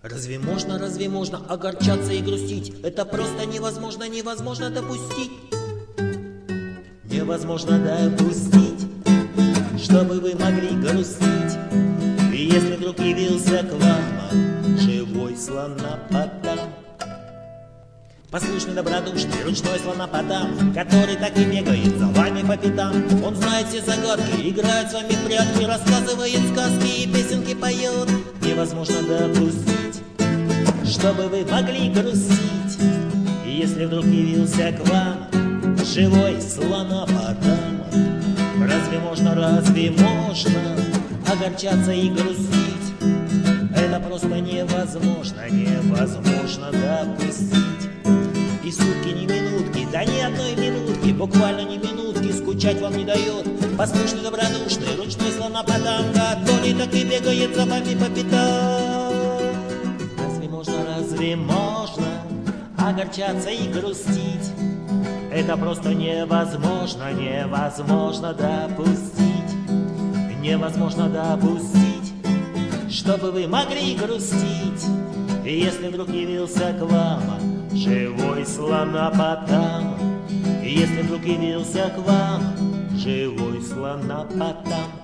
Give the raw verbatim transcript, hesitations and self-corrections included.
Разве можно, разве можно огорчаться и грустить? Это просто невозможно, невозможно допустить. Невозможно допустить, чтобы вы могли грустить. И если вдруг явился к вам живой слонопотам, послушный, добродушный, ручной слонопотам, который так и бегает за вами по пятам. Он знает все загадки, играет с вами в прятки, рассказывает сказки и песенки поет. Невозможно допустить, чтобы вы могли грустить. И если вдруг явился к вам живой слонопотам, разве можно, разве можно огорчаться и грустить? Это просто невозможно, невозможно допустить. И сутки, ни минутки, да ни одной минутки, буквально ни минутки скучать вам не дает послушный, добродушный, ручной слонопотам, который так и бегает за вами по пятам. Разве можно, разве можно огорчаться и грустить? Это просто невозможно, невозможно допустить. Невозможно допустить, чтобы вы могли грустить. И если вдруг явился к вам живой слонопотам, если вдруг явился к вам живой слонопотам,